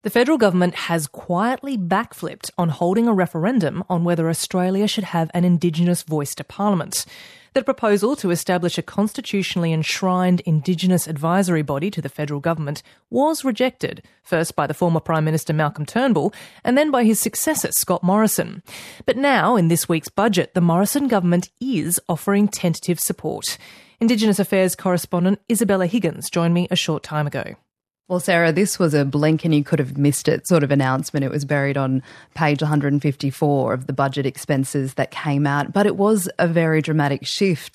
The federal government has quietly backflipped on holding a referendum on whether Australia should have an Indigenous voice to Parliament. The proposal to establish a constitutionally enshrined Indigenous advisory body to the federal government was rejected, first by the former Prime Minister Malcolm Turnbull and then by his successor Scott Morrison. But now, in this week's budget, the Morrison government is offering tentative support. Indigenous Affairs correspondent Isabella Higgins joined me a short time ago. Well, Sarah, this was a blink and you could have missed it sort of announcement. It was buried on page 154 of the budget expenses that came out. But it was a very dramatic shift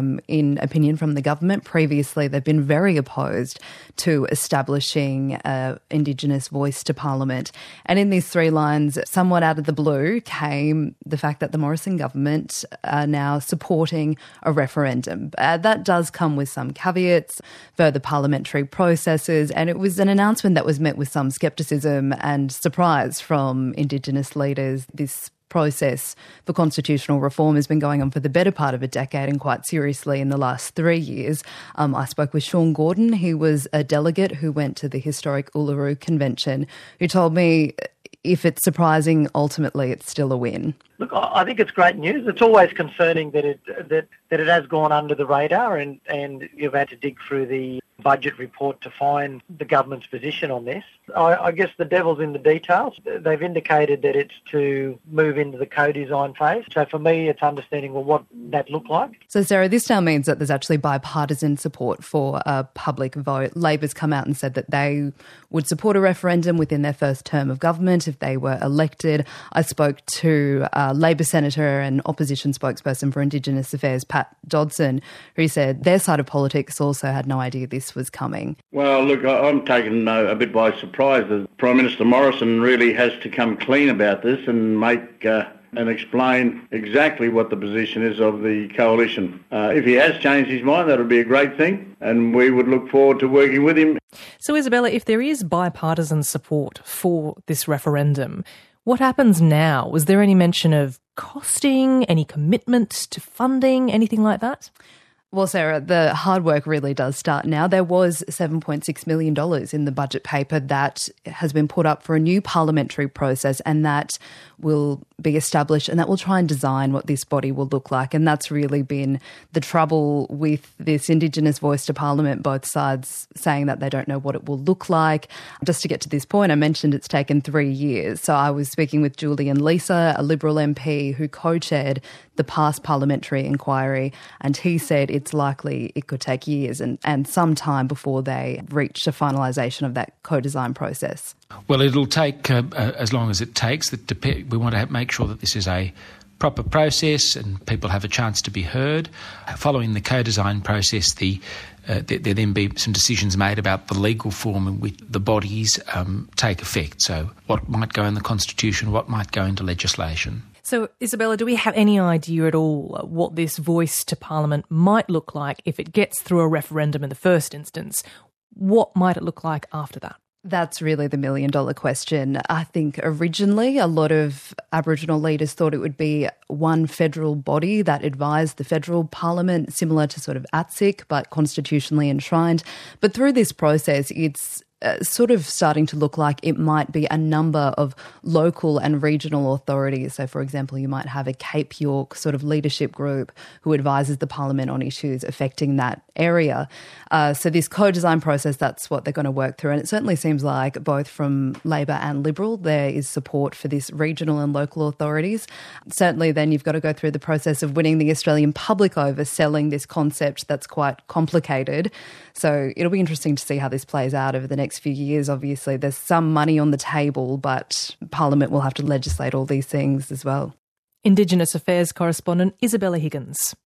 in opinion from the government. Previously, they've been very opposed to establishing an Indigenous voice to Parliament. And in these three lines, somewhat out of the blue, came the fact that the Morrison government are now supporting a referendum. That does come with some caveats, further parliamentary processes, and it was an announcement that was met with some scepticism and surprise from Indigenous leaders. This process for constitutional reform has been going on for the better part of a decade and quite seriously in the last 3 years. I spoke with Sean Gordon. He was a delegate who went to the historic Uluru Convention, who told me if it's surprising, ultimately it's still a win. Look, I think it's great news. It's always concerning that it has gone under the radar and you've had to dig through the budget report to find the government's position on this. I guess the devil's in the details. They've indicated that it's to move into the co-design phase. So for me, it's understanding, well, what that look like. So, Sarah, this now means that there's actually bipartisan support for a public vote. Labor's come out and said that they would support a referendum within their first term of government if they were elected. I spoke to Labor Senator and opposition spokesperson for Indigenous Affairs, Pat Dodson, who said their side of politics also had no idea this was coming. Well, look, I'm taken a bit by surprise that Prime Minister Morrison really has to come clean about this and make and explain exactly what the position is of the coalition. If he has changed his mind, that would be a great thing, and we would look forward to working with him. So, Isabella, if there is bipartisan support for this referendum, what happens now? Was there any mention of costing, any commitment to funding, anything like that? Well, Sarah, the hard work really does start now. There was $7.6 million in the budget paper that has been put up for a new parliamentary process, and that will be established and that will try and design what this body will look like. And that's really been the trouble with this Indigenous voice to Parliament, both sides saying that they don't know what it will look like. Just to get to this point, I mentioned it's taken 3 years. So I was speaking with Julian Leeser, a Liberal MP who co-chaired the past parliamentary inquiry, and he said it's likely it could take years and some time before they reach the finalisation of that co-design process. Well, it'll take as long as it takes. We want to make sure that this is a proper process and people have a chance to be heard. Following the co-design process, there then be some decisions made about the legal form in which the bodies take effect. So what might go in the Constitution, what might go into legislation. So, Isabella, do we have any idea at all what this voice to Parliament might look like if it gets through a referendum in the first instance? What might it look like after that? That's really the million-dollar question. I think originally a lot of Aboriginal leaders thought it would be one federal body that advised the federal parliament, similar to sort of ATSIC, but constitutionally enshrined. But through this process, it's sort of starting to look like it might be a number of local and regional authorities. So, for example, you might have a Cape York sort of leadership group who advises the Parliament on issues affecting that area. So this co-design process, that's what they're going to work through. And it certainly seems like both from Labor and Liberal, there is support for this regional and local authorities. Certainly then you've got to go through the process of winning the Australian public over selling this concept that's quite complicated. So it'll be interesting to see how this plays out over the next few years. Obviously, there's some money on the table, but Parliament will have to legislate all these things as well. Indigenous Affairs correspondent Isabella Higgins.